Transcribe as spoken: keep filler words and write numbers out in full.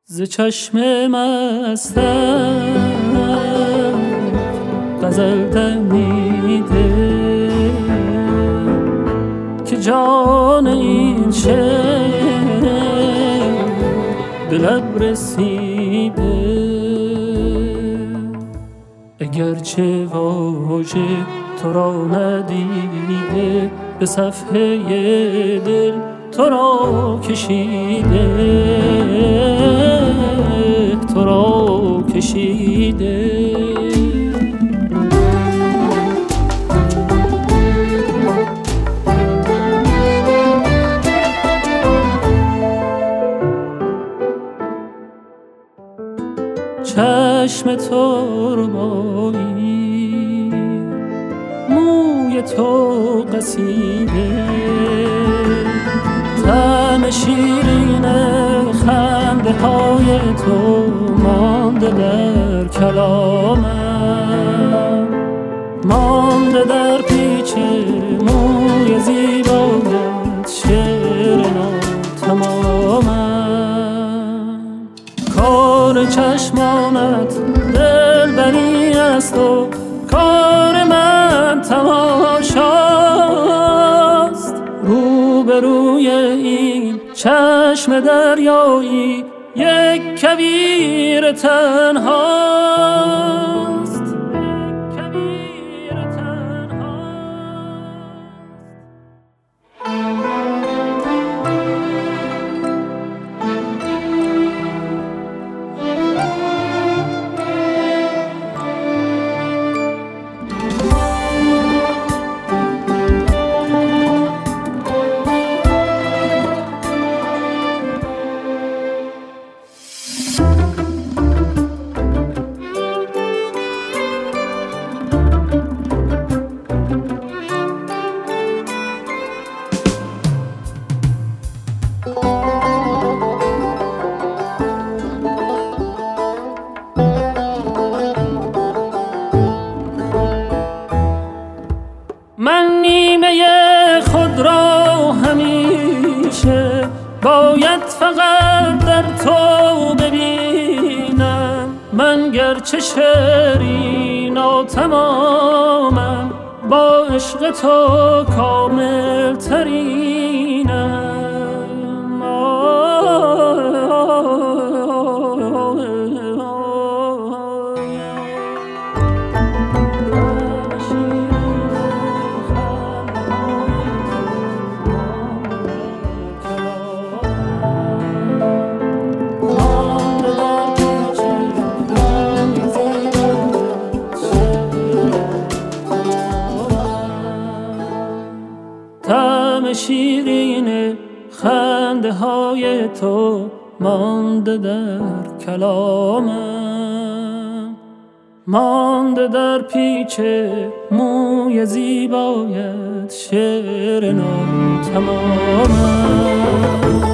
ز چشم مستم غزل دمیده که جان این شعر به لب رسیده. اگرچه واژه تو را ندیده، به صفحه دل تو را کشیده، تو را کشیده. چشم تربایی، موی تو قصیده، طعم شیرین خنده های تو مانده در کلامم، مانده در پیچ موی زیبایت شعر نو تمامم. کار چشمانت دلبری است و کار من تماشاست. روبروی این چشم دریایی یک کویر تنهاست، یک کویر تنهاست. من نیمه خود را همیشه باید فقط در تو ببینم. من گرچه شیرین و تمامم، با عشق تو کامل ترینم. طعم شیرین خنده های تو مانده در کلامم، مانده در پیچ موی زیبایت شعر نو تمامم.